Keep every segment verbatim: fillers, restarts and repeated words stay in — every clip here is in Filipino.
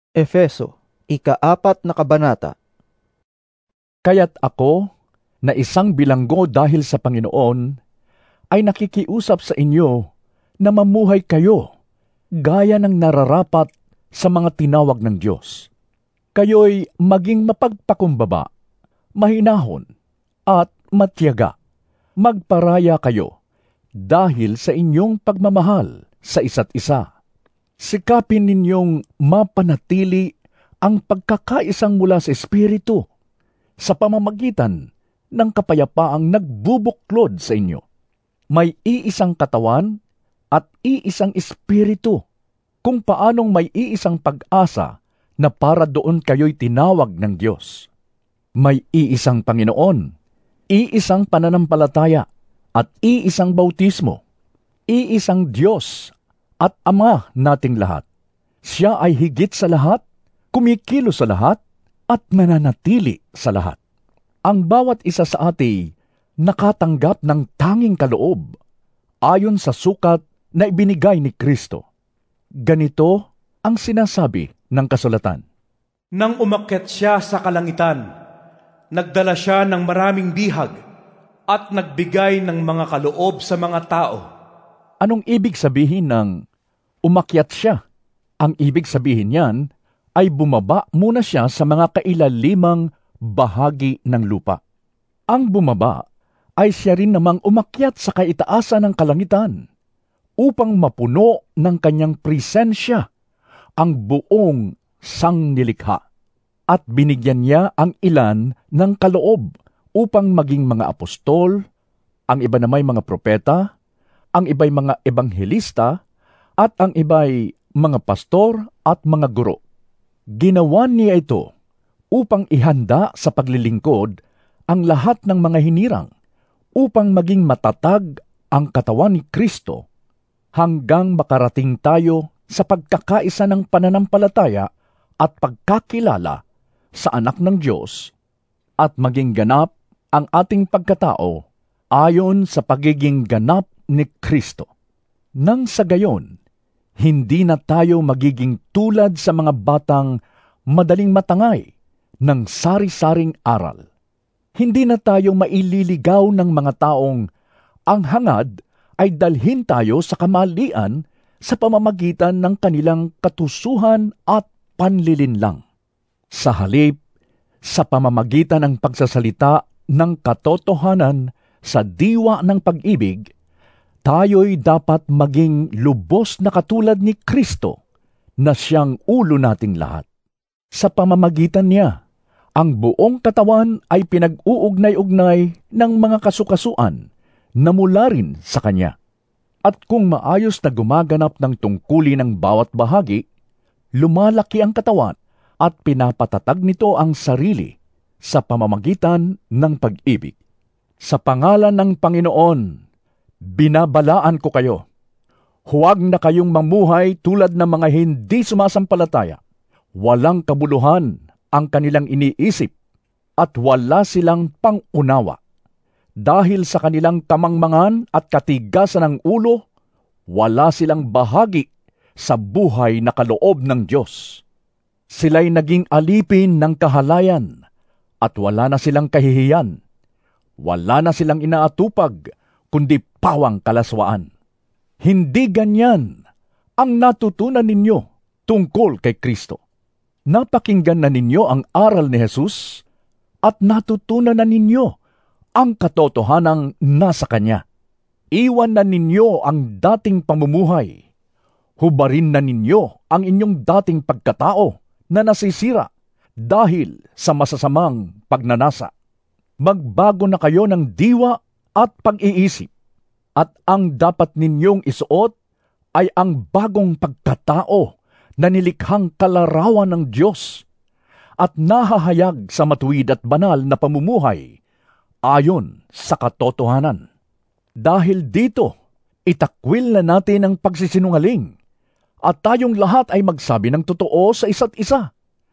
Efeso, ikaapat na kabanata. Kaya't ako, na isang bilanggo dahil sa Panginoon, ay nakikiusap sa inyo na mamuhay kayo gaya ng nararapat sa mga tinawag ng Diyos. Kayo'y maging mapagpakumbaba, mahinahon, at matyaga. Magparaya kayo dahil sa inyong pagmamahal sa isa't isa. Sikapin ninyong mapanatili ang pagkakaisang mula sa Espiritu sa pamamagitan ng kapayapaang nagbubuklod sa inyo. May iisang katawan at iisang Espiritu, kung paanong may iisang pag-asa na para doon kayo'y tinawag ng Diyos. May iisang Panginoon, iisang pananampalataya, at iisang bautismo, iisang Diyos at Ama nating lahat. Siya ay higit sa lahat, kumikilos sa lahat, at mananatili sa lahat. Ang bawat isa sa ati nakatanggap ng tanging kaloob ayon sa sukat na ibinigay ni Kristo. Ganito ang sinasabi ng kasulatan. Nang umakyat siya sa kalangitan, nagdala siya ng maraming bihag at nagbigay ng mga kaloob sa mga tao. Anong ibig sabihin ng umakyat siya? Ang ibig sabihin niyan ay bumaba muna siya sa mga kailalimang bahagi ng lupa. Ang bumaba ay siya rin namang umakyat sa kaitaasan ng kalangitan upang mapuno ng kanyang presensya ang buong sangnilikha. At binigyan niya ang ilan ng kaloob upang maging mga apostol, ang iba namay mga propeta, ang iba'y mga ebanghelista, at ang iba'y mga pastor at mga guro. Ginawa niya ito upang ihanda sa paglilingkod ang lahat ng mga hinirang upang maging matatag ang katawan ni Kristo hanggang makarating tayo sa pagkakaisa ng pananampalataya at pagkakilala sa anak ng Diyos at maging ganap ang ating pagkatao ayon sa pagiging ganap ni Kristo. Nang sa gayon, hindi na tayo magiging tulad sa mga batang madaling matangay ng sari-saring aral. Hindi na tayo maililigaw ng mga taong ang hangad ay dalhin tayo sa kamalian sa pamamagitan ng kanilang katusuhan at panlilinlang. Sa halip, sa pamamagitan ng pagsasalita ng katotohanan sa diwa ng pag-ibig, tayo'y dapat maging lubos na katulad ni Kristo na siyang ulo nating lahat. Sa pamamagitan niya, ang buong katawan ay pinag-uugnay-ugnay ng mga kasukasuan na mula rin sa Kanya. At kung maayos na gumaganap ng tungkulin ng bawat bahagi, lumalaki ang katawan at pinapatatag nito ang sarili sa pamamagitan ng pag-ibig. Sa pangalan ng Panginoon, binabalaan ko kayo. Huwag na kayong mamuhay tulad ng mga hindi sumasampalataya. Walang kabuluhan ang kanilang iniisip at wala silang pangunawa. Dahil sa kanilang kamangmangan at katigasan ng ulo, wala silang bahagi sa buhay na kaloob ng Diyos. Sila'y naging alipin ng kahalayan at wala na silang kahihiyan. Wala na silang inaatupag, kundi pawang kalaswaan. Hindi ganyan ang natutunan ninyo tungkol kay Kristo. Napakinggan na ninyo ang aral ni Jesus at natutunan na ninyo ang katotohanang nasa Kanya. Iwan na ninyo ang dating pamumuhay. Hubarin na ninyo ang inyong dating pagkatao na nasisira dahil sa masasamang pagnanasa. Magbago na kayo ng diwa at pag-iisip. At ang dapat ninyong isuot ay ang bagong pagkatao na nilikhang kalarawan ng Diyos at nahahayag sa matuwid at banal na pamumuhay ayon sa katotohanan. Dahil dito, itakwil na natin ang pagsisinungaling at tayong lahat ay magsabi ng totoo sa isa't isa,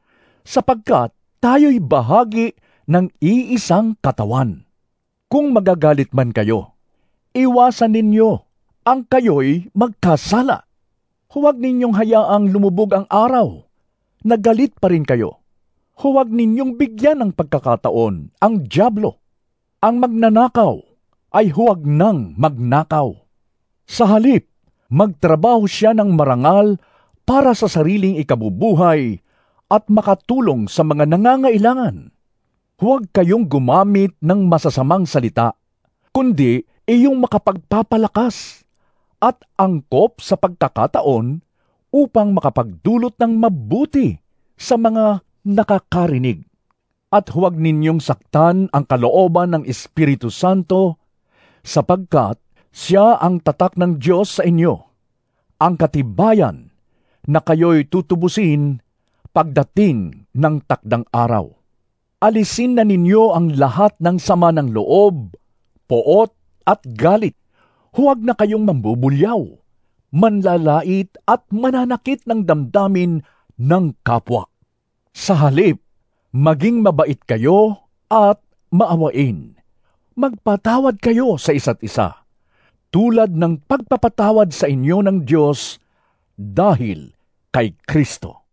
sapagkat tayo'y bahagi ng iisang katawan. Kung magagalit man kayo, iwasan ninyo ang kayo'y magkasala. Huwag ninyong hayaang lumubog ang araw nagalit pa rin kayo. Huwag ninyong bigyan ng pagkakataon ang dyablo. Ang magnanakaw ay huwag nang magnakaw. Sa halip, magtrabaho siya ng marangal para sa sariling ikabubuhay at makatulong sa mga nangangailangan. Huwag kayong gumamit ng masasamang salita, kundi iyong makapagpapalakas at angkop sa pagkakataon upang makapagdulot ng mabuti sa mga nakakarinig. At huwag ninyong saktan ang kalooban ng Espiritu Santo, sapagkat siya ang tatak ng Diyos sa inyo, ang katibayan na kayo'y tutubusin pagdating ng takdang araw. Alisin na ninyo ang lahat ng sama ng loob, poot at galit. Huwag na kayong mambubulyaw, manlalait at mananakit ng damdamin ng kapwa. Sa halip, maging mabait kayo at maawain. Magpatawad kayo sa isa't isa, tulad ng pagpapatawad sa inyo ng Diyos dahil kay Kristo.